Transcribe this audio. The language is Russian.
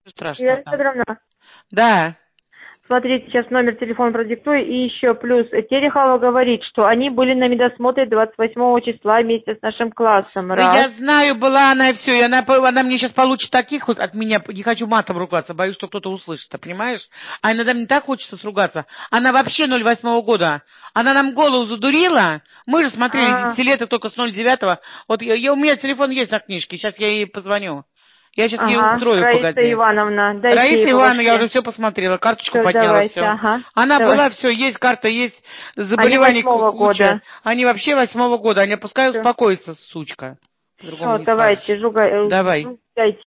Елена Страшно там. Федоровна, Да. смотрите, сейчас номер телефона продиктую. И еще плюс. Терехова говорит, что они были на медосмотре 28 числа вместе с нашим классом. Да Раз. я знаю, была она и все. И она мне сейчас получит таких вот от меня. Не хочу матом ругаться, боюсь, что кто-то услышит, ты понимаешь? А иногда мне так хочется сругаться. Она вообще 08 года. Она нам голову задурила. Мы же смотрели А, десятилеток только с 09-го. Вот у меня телефон есть на книжке. Сейчас я ей позвоню. Я сейчас ей ага. устрою, Раиса погоди. Ивановна, дайте ей Раиса по Ивановна, я уже башке. все посмотрела, карточку Все, подняла, давайте, все. ага. Она Давай. была, все, есть карта, есть Они заболеваний 8 года. куча. Они вообще 8 года, они пускай Все, успокоится, сучка. По-другому все, не давайте, скажешь. жугай, Давай. дайте.